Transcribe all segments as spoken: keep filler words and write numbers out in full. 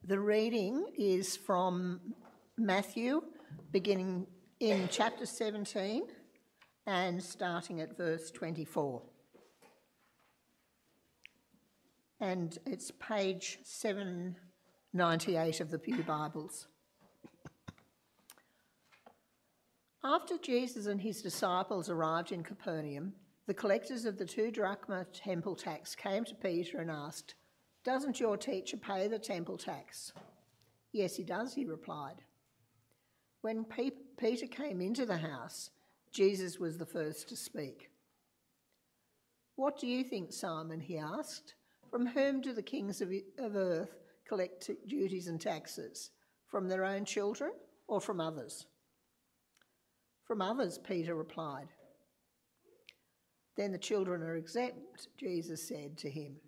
The reading is from Matthew, beginning in chapter seventeen and starting at verse twenty-four. And it's page seven ninety-eight of the Pew Bibles. After Jesus and his disciples arrived in Capernaum, the collectors of the two drachma temple tax came to Peter and asked, "Doesn't your teacher pay the temple tax?" "Yes, he does," he replied. When Pe- Peter came into the house, Jesus was the first to speak. "What do you think, Simon?" he asked. "From whom do the kings of, of earth collect t- duties and taxes? From their own children or from others?" "From others," Peter replied. "Then the children are exempt," Jesus said to him.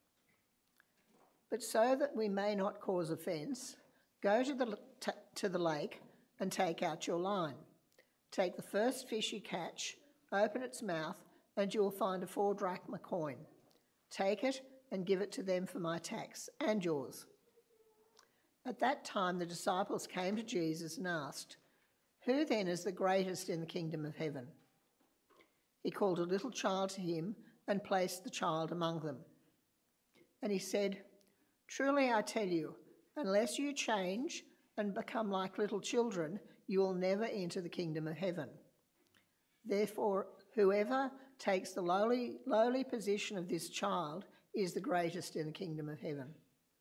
"But so that we may not cause offence, go to the, t- to the lake and take out your line. Take the first fish you catch, open its mouth, and you will find a four drachma coin. Take it and give it to them for my tax and yours." At that time the disciples came to Jesus and asked, "Who then is the greatest in the kingdom of heaven?" He called a little child to him and placed the child among them. And he said, "Truly I tell you, unless you change and become like little children, you will never enter the kingdom of heaven. Therefore, whoever takes the lowly, lowly position of this child is the greatest in the kingdom of heaven.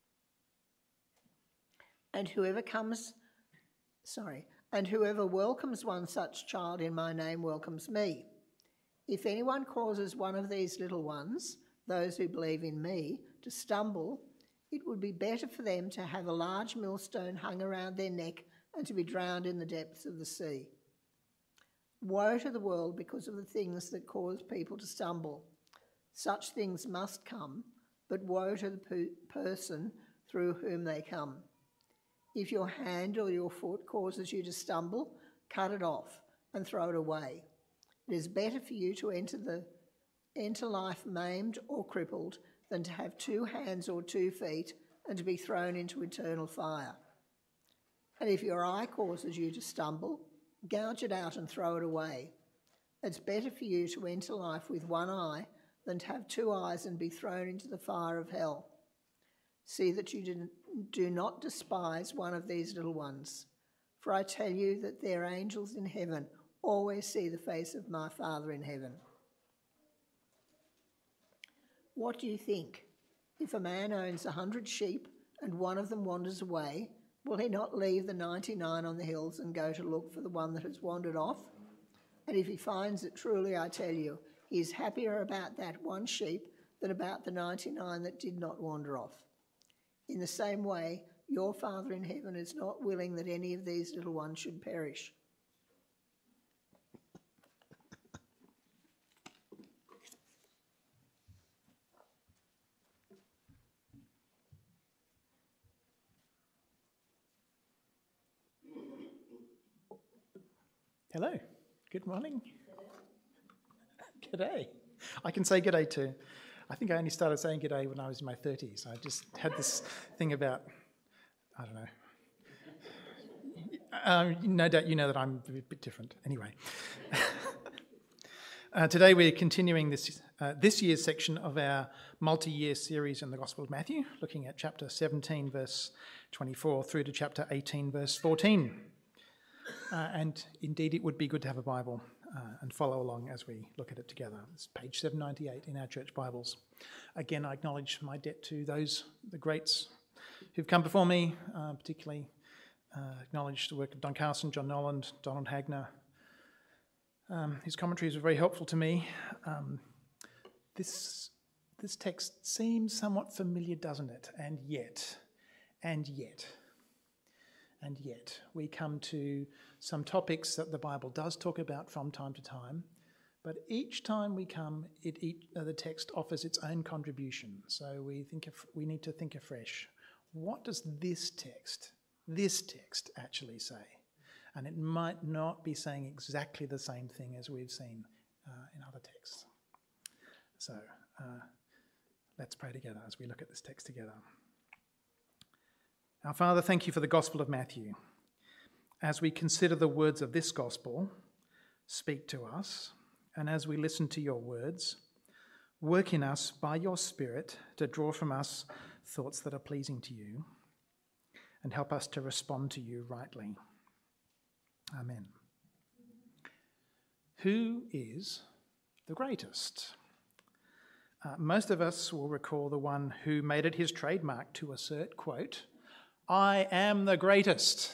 And whoever comes, sorry, and whoever welcomes one such child in my name welcomes me. If anyone causes one of these little ones, those who believe in me, to stumble, it would be better for them to have a large millstone hung around their neck and to be drowned in the depths of the sea. Woe to the world because of the things that cause people to stumble. Such things must come, but woe to the per- person through whom they come. If your hand or your foot causes you to stumble, cut it off and throw it away. It is better for you to enter the enter life maimed or crippled than to have two hands or two feet and to be thrown into eternal fire. And if your eye causes you to stumble, gouge it out and throw it away. It's better for you to enter life with one eye than to have two eyes and be thrown into the fire of hell. See that you do not despise one of these little ones, for I tell you that their angels in heaven always see the face of my Father in heaven. What do you think? If a man owns a hundred sheep and one of them wanders away, will he not leave the ninety-nine on the hills and go to look for the one that has wandered off? And if he finds it, truly I tell you, he is happier about that one sheep than about the ninety-nine that did not wander off. In the same way, your Father in heaven is not willing that any of these little ones should perish." Hello, good morning. G'day. I can say g'day too. I think I only started saying g'day when I was in my thirties. I just had this thing about, I don't know. Um, no doubt you know that I'm a bit different. Anyway. uh, today we're continuing this uh, this year's section of our multi-year series in the Gospel of Matthew, looking at chapter seventeen, verse twenty-four, through to chapter eighteen, verse fourteen. Uh, and indeed, it would be good to have a Bible uh, and follow along as we look at it together. It's page seven ninety-eight in our church Bibles. Again, I acknowledge my debt to those, the greats who've come before me, uh, particularly uh, acknowledge the work of Don Carson, John Noland, Donald Hagner. Um, his commentaries were very helpful to me. Um, this, this text seems somewhat familiar, doesn't it? And yet, and yet... And yet, we come to some topics that the Bible does talk about from time to time, but each time we come, it, each, uh, the text offers its own contribution. So we think af- we need to think afresh. What does this text, this text actually say? And it might not be saying exactly the same thing as we've seen uh, in other texts. So uh, let's pray together as we look at this text together. Our Father, thank you for the Gospel of Matthew. As we consider the words of this Gospel, speak to us, and as we listen to your words, work in us by your Spirit to draw from us thoughts that are pleasing to you, and help us to respond to you rightly. Amen. Who is the greatest? Uh, most of us will recall the one who made it his trademark to assert, quote, "I am the greatest."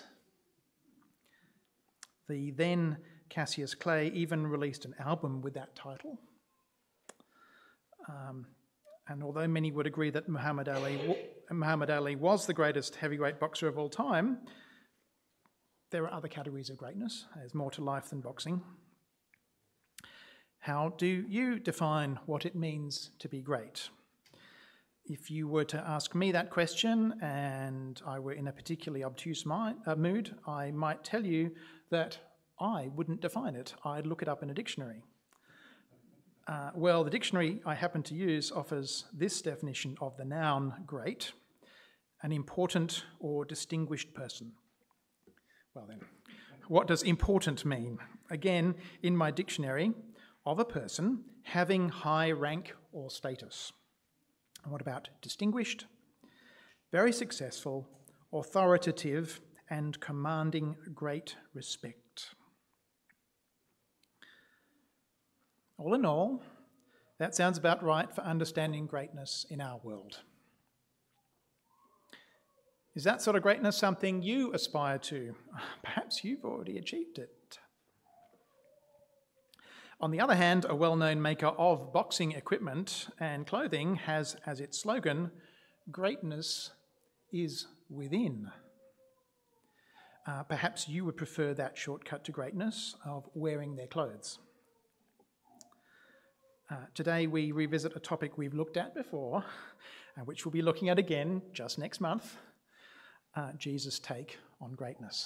The then Cassius Clay even released an album with that title. Um, and although many would agree that Muhammad Ali, Muhammad Ali was the greatest heavyweight boxer of all time, there are other categories of greatness. There's more to life than boxing. How do you define what it means to be great? If you were to ask me that question and I were in a particularly obtuse mind, uh, mood, I might tell you that I wouldn't define it. I'd look it up in a dictionary. Uh, well, the dictionary I happen to use offers this definition of the noun great: an important or distinguished person. Well then, what does important mean? Again, in my dictionary, of a person having high rank or status. And what about distinguished? Very successful, authoritative, and commanding great respect. All in all, that sounds about right for understanding greatness in our world. Is that sort of greatness something you aspire to? Perhaps you've already achieved it. On the other hand, a well-known maker of boxing equipment and clothing has as its slogan, "Greatness is within." Uh, perhaps you would prefer that shortcut to greatness of wearing their clothes. Uh, today we revisit a topic we've looked at before, uh, which we'll be looking at again just next month, uh, Jesus' take on greatness.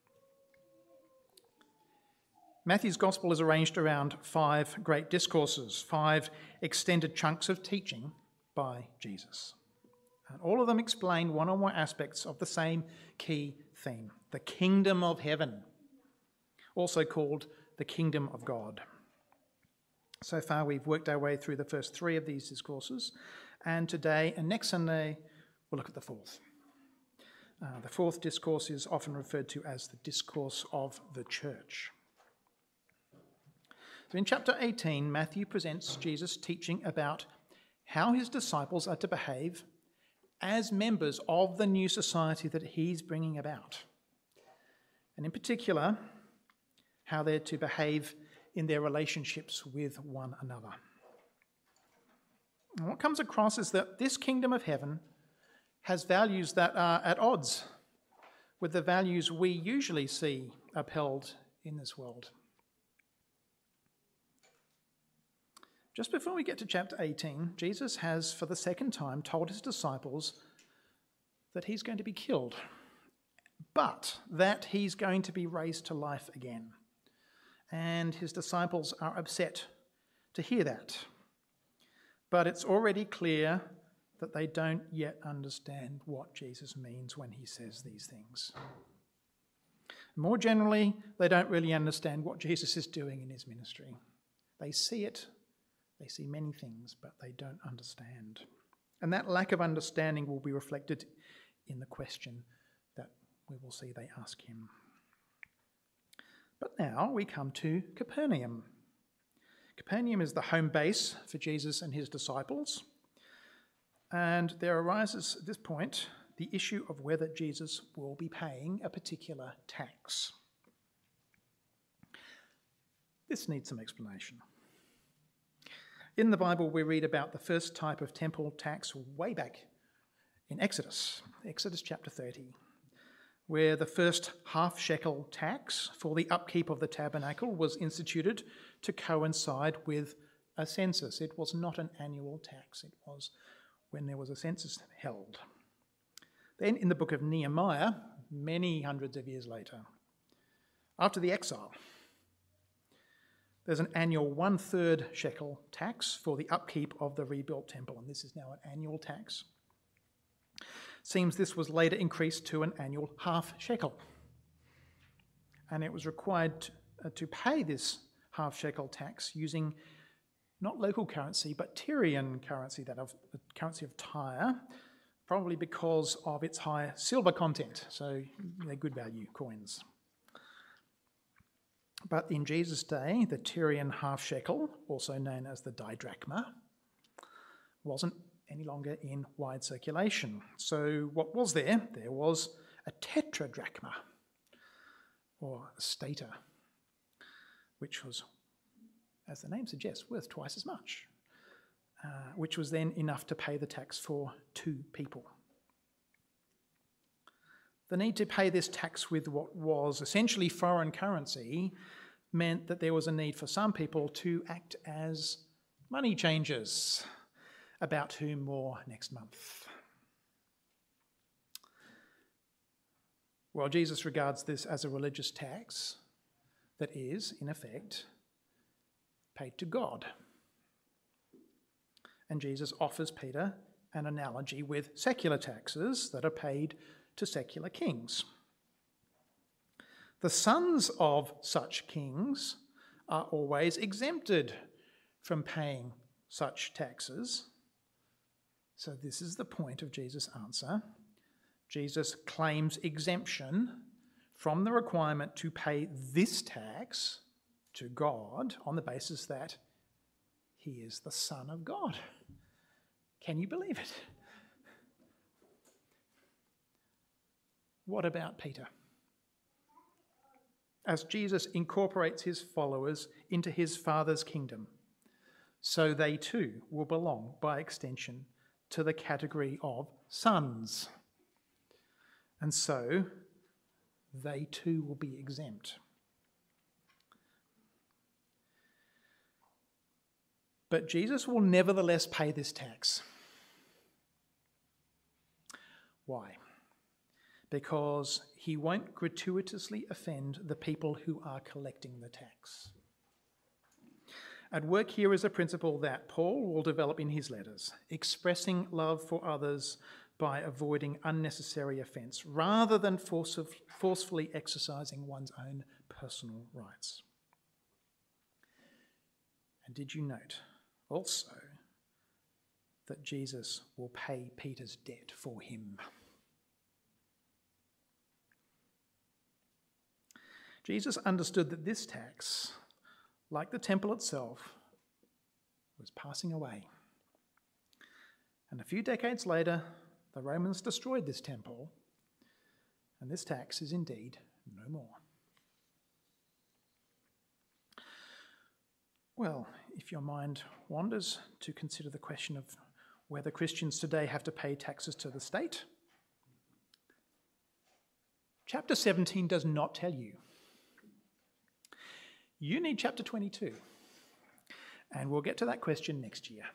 Matthew's Gospel is arranged around five great discourses, five extended chunks of teaching by Jesus. And all of them explain one or more aspects of the same key theme, the kingdom of heaven, also called the kingdom of God. So far, we've worked our way through the first three of these discourses, and today and next Sunday, we'll look at the fourth. Uh, the fourth discourse is often referred to as the discourse of the church. So in chapter eighteen, Matthew presents Jesus' teaching about how his disciples are to behave as members of the new society that he's bringing about. And in particular, how they're to behave in their relationships with one another. And what comes across is that this kingdom of heaven has values that are at odds with the values we usually see upheld in this world. Just before we get to chapter eighteen, Jesus has, for the second time, told his disciples that he's going to be killed, but that he's going to be raised to life again. And his disciples are upset to hear that. But it's already clear that they don't yet understand what Jesus means when he says these things. More generally, they don't really understand what Jesus is doing in his ministry. They see it. They see many things, but they don't understand. And that lack of understanding will be reflected in the question that we will see they ask him. But now we come to Capernaum. Capernaum is the home base for Jesus and his disciples. And there arises at this point the issue of whether Jesus will be paying a particular tax. This needs some explanation. In the Bible, we read about the first type of temple tax way back in Exodus, Exodus chapter thirty, where the first half shekel tax for the upkeep of the tabernacle was instituted to coincide with a census. It was not an annual tax, it was when there was a census held. Then in the book of Nehemiah, many hundreds of years later, after the exile, there's an annual one-third shekel tax for the upkeep of the rebuilt temple, and this is now an annual tax. Seems this was later increased to an annual half shekel. And it was required to, uh, to pay this half shekel tax using not local currency, but Tyrian currency, that of the currency of Tyre, probably because of its high silver content. So they're good value coins. But in Jesus' day, the Tyrian half shekel, also known as the didrachma, wasn't any longer in wide circulation. So what was there? There was a tetradrachma, or a stater, which was, as the name suggests, worth twice as much, uh, which was then enough to pay the tax for two people. The need to pay this tax with what was essentially foreign currency meant that there was a need for some people to act as money changers, about whom more next month. Well, Jesus regards this as a religious tax that is, in effect, paid to God. And Jesus offers Peter an analogy with secular taxes that are paid to secular kings. The sons of such kings are always exempted from paying such taxes. So this is the point of Jesus' answer. Jesus claims exemption from the requirement to pay this tax to God on the basis that he is the Son of God. Can you believe it? What about Peter? As Jesus incorporates his followers into his Father's kingdom, so they too will belong by extension to the category of sons. And so they too will be exempt. But Jesus will nevertheless pay this tax. Why? Because he won't gratuitously offend the people who are collecting the tax. At work here is a principle that Paul will develop in his letters, expressing love for others by avoiding unnecessary offence, rather than forcefully exercising one's own personal rights. And did you note also that Jesus will pay Peter's debt for him? Jesus understood that this tax, like the temple itself, was passing away. And a few decades later, the Romans destroyed this temple, and this tax is indeed no more. Well, if your mind wanders to consider the question of whether Christians today have to pay taxes to the state, chapter seventeen does not tell you. You need chapter twenty-two, and we'll get to that question next year.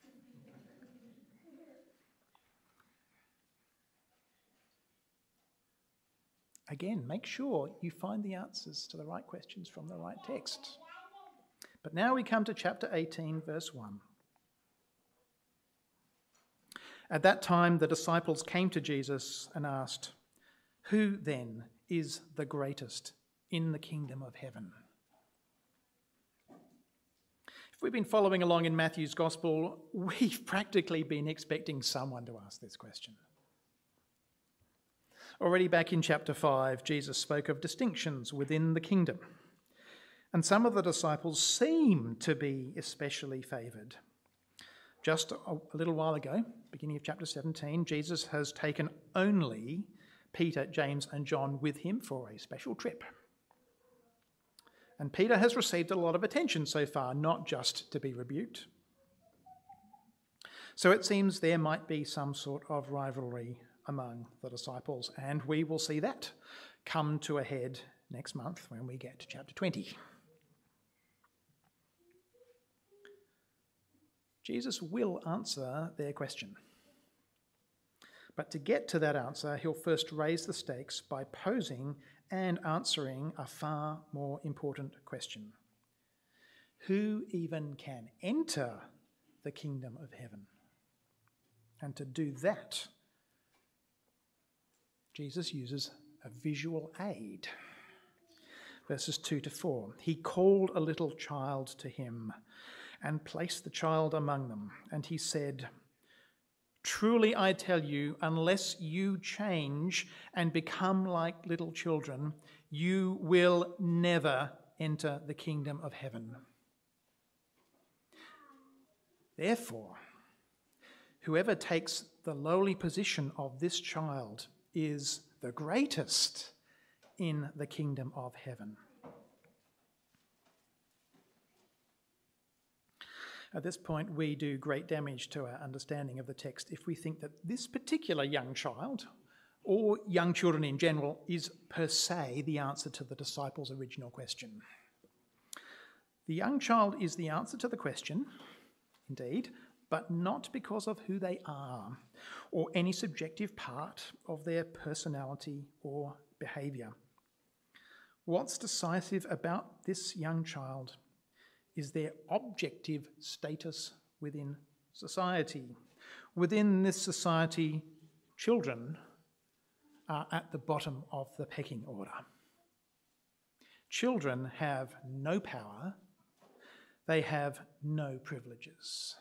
Again, make sure you find the answers to the right questions from the right text. But now we come to chapter eighteen, verse one. At that time, the disciples came to Jesus and asked, "Who then is the greatest in the kingdom of heaven?" If we've been following along in Matthew's Gospel, we've practically been expecting someone to ask this question. Already back in chapter five, Jesus spoke of distinctions within the kingdom, and some of the disciples seem to be especially favoured. Just a little while ago, beginning of chapter seventeen, Jesus has taken only Peter, James and John with him for a special trip. And Peter has received a lot of attention so far, not just to be rebuked. So it seems there might be some sort of rivalry among the disciples, and we will see that come to a head next month when we get to chapter twenty. Jesus will answer their question. But to get to that answer, he'll first raise the stakes by posing and answering a far more important question. Who even can enter the kingdom of heaven? And to do that, Jesus uses a visual aid. Verses two to four. He called a little child to him and placed the child among them. And he said, "Truly I tell you, unless you change and become like little children, you will never enter the kingdom of heaven. Therefore, whoever takes the lowly position of this child is the greatest in the kingdom of heaven." At this point, we do great damage to our understanding of the text if we think that this particular young child, or young children in general, is per se the answer to the disciples' original question. The young child is the answer to the question, indeed, but not because of who they are or any subjective part of their personality or behaviour. What's decisive about this young child is their objective status within society. Within this society, children are at the bottom of the pecking order. Children have no power, they have no privileges.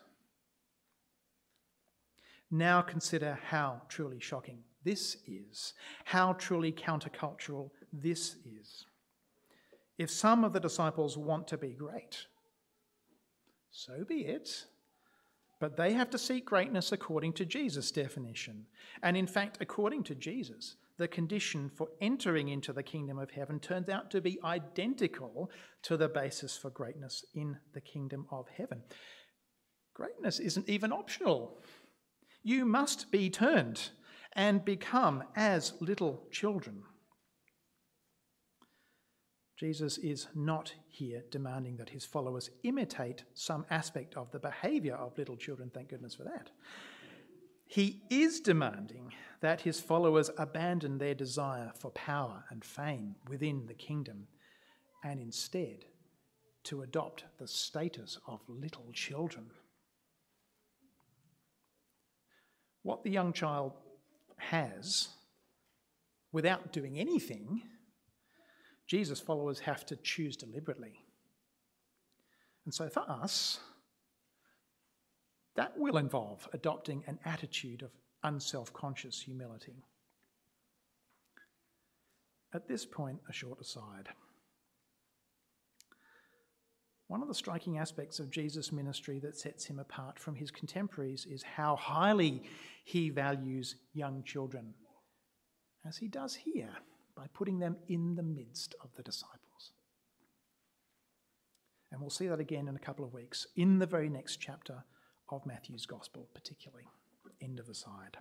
Now consider how truly shocking this is, how truly countercultural this is. If some of the disciples want to be great, so be it, but they have to seek greatness according to Jesus' definition. And in fact, according to Jesus, the condition for entering into the kingdom of heaven turns out to be identical to the basis for greatness in the kingdom of heaven. Greatness isn't even optional. You must be turned and become as little children. Jesus is not here demanding that his followers imitate some aspect of the behaviour of little children, thank goodness for that. He is demanding that his followers abandon their desire for power and fame within the kingdom and instead to adopt the status of little children. What the young child has, without doing anything, Jesus' followers have to choose deliberately. And so for us, that will involve adopting an attitude of unself-conscious humility. At this point, a short aside. One of the striking aspects of Jesus' ministry that sets him apart from his contemporaries is how highly he values young children, as he does here, by putting them in the midst of the disciples. And we'll see that again in a couple of weeks, in the very next chapter of Matthew's Gospel, particularly. End of aside.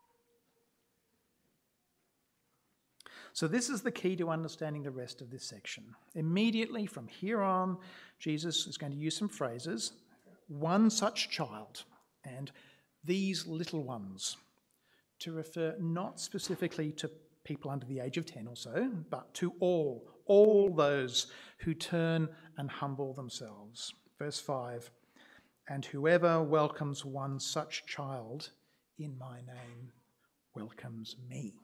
So this is the key to understanding the rest of this section. Immediately from here on, Jesus is going to use some phrases, one such child and these little ones, to refer not specifically to people under the age of ten or so, but to all, all those who turn and humble themselves. Verse five, "And whoever welcomes one such child in my name welcomes me."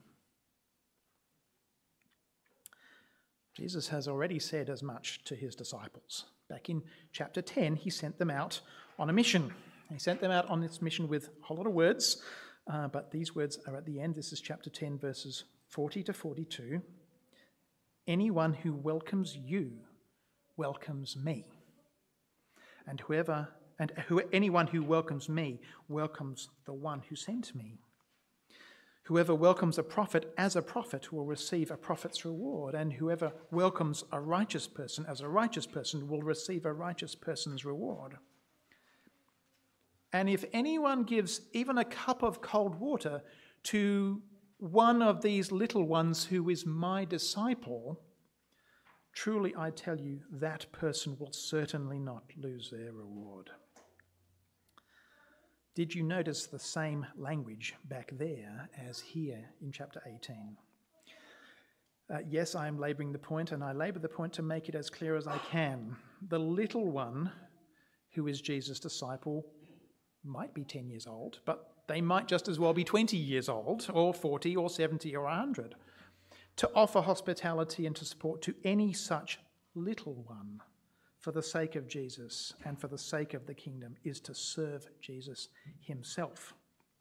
Jesus has already said as much to his disciples. Back in chapter ten, he sent them out on a mission. He sent them out on this mission with a whole lot of words, uh, but these words are at the end. This is chapter ten, verses forty to forty-two. "Anyone who welcomes you welcomes me. And whoever and who, anyone who welcomes me welcomes the one who sent me. Whoever welcomes a prophet as a prophet will receive a prophet's reward, and whoever welcomes a righteous person as a righteous person will receive a righteous person's reward. And if anyone gives even a cup of cold water to one of these little ones who is my disciple, truly I tell you, that person will certainly not lose their reward." Did you notice the same language back there as here in chapter eighteen? Uh, yes, I am labouring the point, and I labour the point to make it as clear as I can. The little one who is Jesus' disciple might be ten years old, but They might just as well be twenty years old, or forty, or seventy, or one hundred. To offer hospitality and to support to any such little one for the sake of Jesus and for the sake of the kingdom is to serve Jesus himself.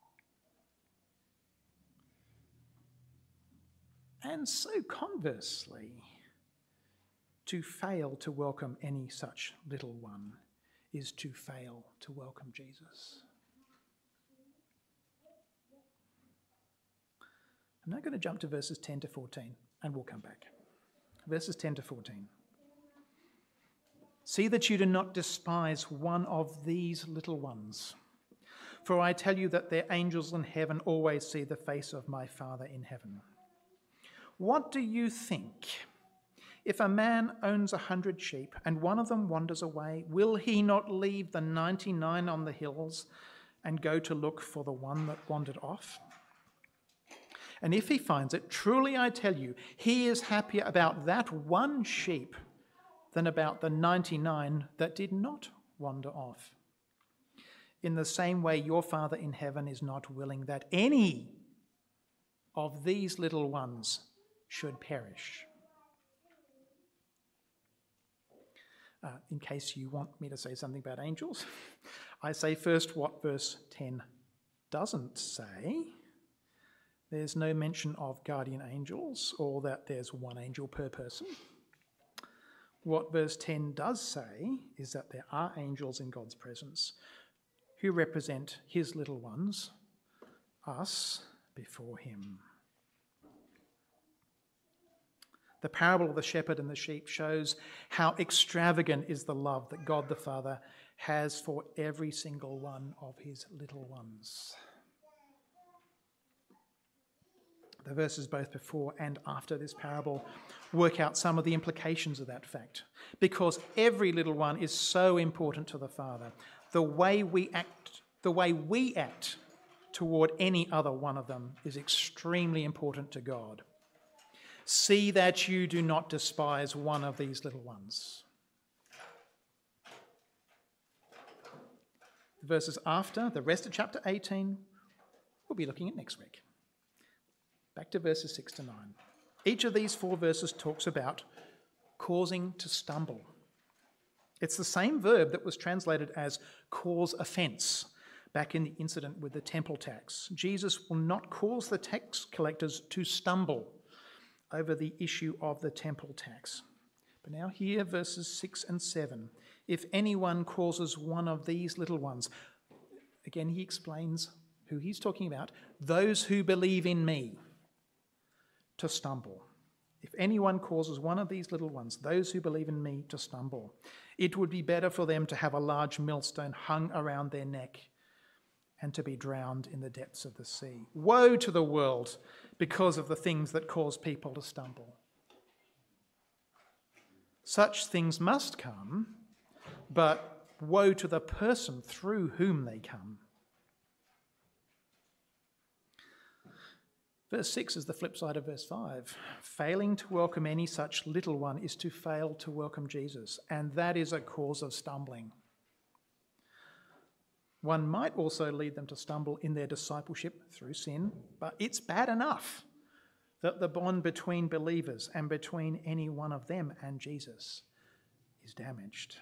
And so conversely, to fail to welcome any such little one is to fail to welcome Jesus. I'm now going to jump to verses ten to fourteen, and we'll come back. Verses ten to fourteen. See that you do not despise one of these little ones, for I tell you that their angels in heaven always see the face of my Father in heaven. What do you think? If a man owns a hundred sheep and one of them wanders away, will he not leave the ninety-nine on the hills and go to look for the one that wandered off? And if he finds it, truly I tell you, he is happier about that one sheep than about the ninety-nine that did not wander off. In the same way, your Father in heaven is not willing that any of these little ones should perish. Uh, in case you want me to say something about angels, I say first what verse ten doesn't say. There's no mention of guardian angels or that there's one angel per person. What verse ten does say is that there are angels in God's presence who represent his little ones, us, before him. The parable of the shepherd and the sheep shows how extravagant is the love that God the Father has for every single one of his little ones. The verses both before and after this parable work out some of the implications of that fact, because every little one is so important to the Father. The way we act, the way we act toward any other one of them is extremely important to God. See that you do not despise one of these little ones. The verses after, the rest of chapter eighteen, we'll be looking at next week. Back to verses six to nine. Each of these four verses talks about causing to stumble. It's the same verb that was translated as cause offence back in the incident with the temple tax. Jesus will not cause the tax collectors to stumble over the issue of the temple tax. But now here, verses six and seven. If anyone causes one of these little ones, again he explains who he's talking about, those who believe in me, to stumble. If anyone causes one of these little ones, those who believe in me, to stumble, it would be better for them to have a large millstone hung around their neck and to be drowned in the depths of the sea. Woe to the world because of the things that cause people to stumble. Such things must come, but woe to the person through whom they come. Verse six is the flip side of verse five. Failing to welcome any such little one is to fail to welcome Jesus, and that is a cause of stumbling. One might also lead them to stumble in their discipleship through sin, but it's bad enough that the bond between believers and between any one of them and Jesus is damaged.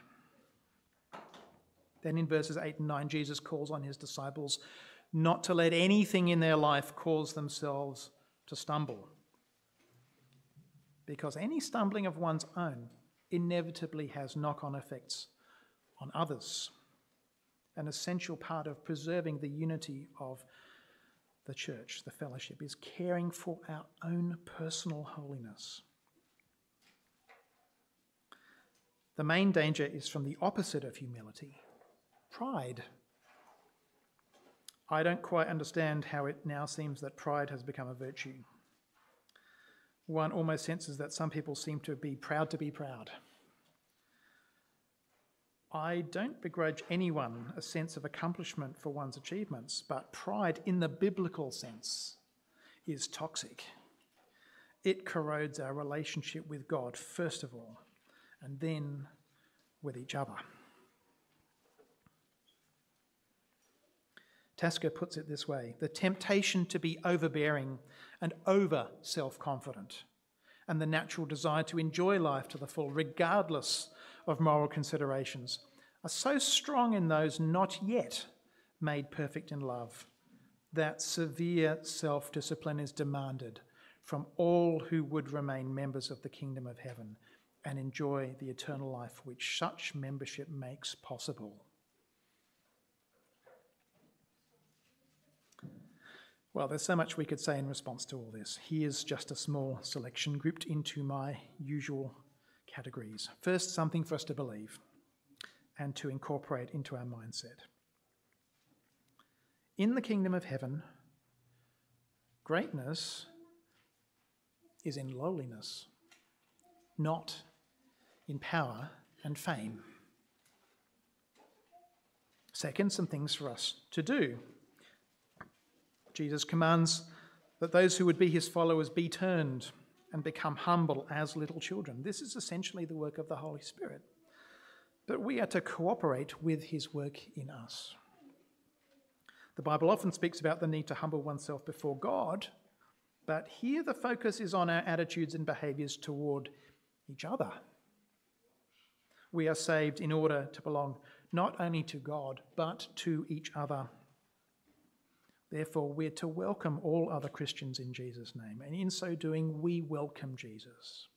Then in verses eight and nine, Jesus calls on his disciples not to let anything in their life cause themselves to stumble, because any stumbling of one's own inevitably has knock-on effects on others. An essential part of preserving the unity of the church, the fellowship, is caring for our own personal holiness. The main danger is from the opposite of humility, pride. I don't quite understand how it now seems that pride has become a virtue. One almost senses that some people seem to be proud to be proud. I don't begrudge anyone a sense of accomplishment for one's achievements, but pride in the biblical sense is toxic. It corrodes our relationship with God, first of all, and then with each other. Tasker puts it this way: the temptation to be overbearing and over self-confident, and the natural desire to enjoy life to the full, regardless of moral considerations, are so strong in those not yet made perfect in love that severe self-discipline is demanded from all who would remain members of the kingdom of heaven and enjoy the eternal life which such membership makes possible. Well, there's so much we could say in response to all this. Here's just a small selection grouped into my usual categories. First, something for us to believe and to incorporate into our mindset. In the kingdom of heaven, greatness is in lowliness, not in power and fame. Second, some things for us to do. Jesus commands that those who would be his followers be turned and become humble as little children. This is essentially the work of the Holy Spirit. But we are to cooperate with his work in us. The Bible often speaks about the need to humble oneself before God, but here the focus is on our attitudes and behaviours toward each other. We are saved in order to belong not only to God, but to each other. Therefore, we're to welcome all other Christians in Jesus' name, and in so doing, we welcome Jesus.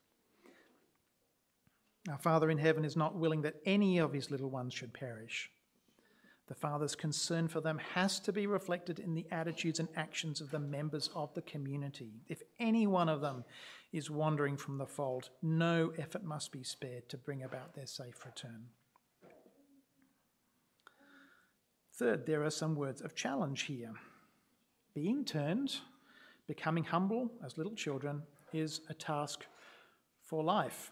Our Father in heaven is not willing that any of his little ones should perish. The Father's concern for them has to be reflected in the attitudes and actions of the members of the community. If any one of them is wandering from the fold, no effort must be spared to bring about their safe return. Third, there are some words of challenge here. Being turned, becoming humble as little children, is a task for life.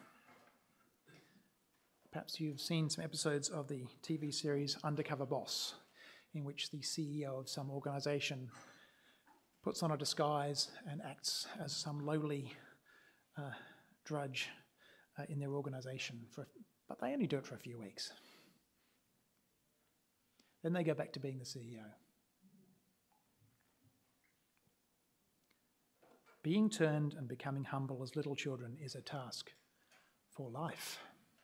Perhaps you've seen some episodes of the T V series Undercover Boss, in which the C E O of some organisation puts on a disguise and acts as some lowly uh, drudge uh, in their organisation, for, but they only do it for a few weeks. Then they go back to being the C E O. Being turned and becoming humble as little children is a task for life.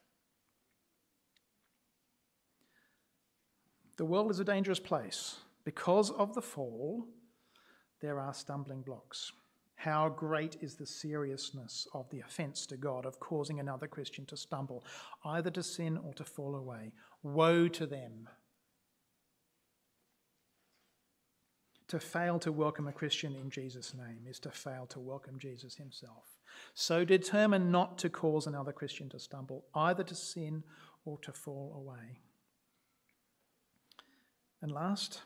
The world is a dangerous place. Because of the fall, there are stumbling blocks. How great is the seriousness of the offence to God of causing another Christian to stumble, either to sin or to fall away. Woe to them. To fail to welcome a Christian in Jesus' name is to fail to welcome Jesus himself. So determine not to cause another Christian to stumble, either to sin or to fall away. And last,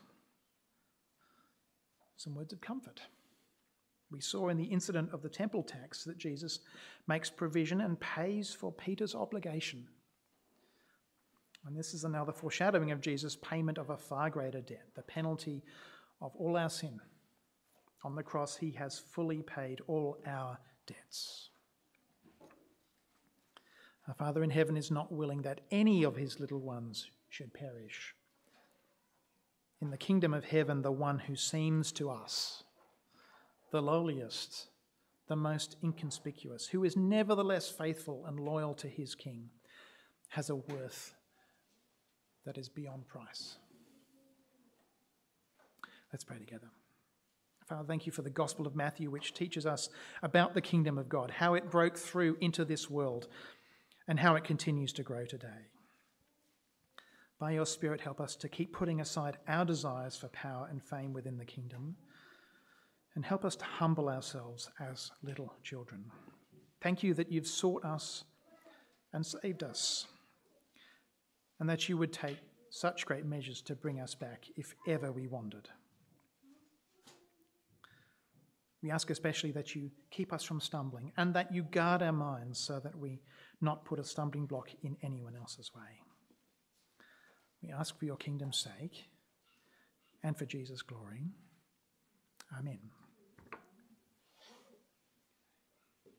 some words of comfort. We saw in the incident of the temple tax that Jesus makes provision and pays for Peter's obligation. And this is another foreshadowing of Jesus' payment of a far greater debt, the penalty of all our sin. On the cross, he has fully paid all our debts. Our Father in heaven is not willing that any of his little ones should perish. In the kingdom of heaven, the one who seems to us the lowliest, the most inconspicuous, who is nevertheless faithful and loyal to his king, has a worth that is beyond price. Let's pray together. Father, thank you for the Gospel of Matthew, which teaches us about the kingdom of God, how it broke through into this world, and how it continues to grow today. By your Spirit, help us to keep putting aside our desires for power and fame within the kingdom, and help us to humble ourselves as little children. Thank you that you've sought us and saved us, and that you would take such great measures to bring us back if ever we wandered. We ask especially that you keep us from stumbling and that you guard our minds so that we not put a stumbling block in anyone else's way. We ask for your kingdom's sake and for Jesus' glory. Amen.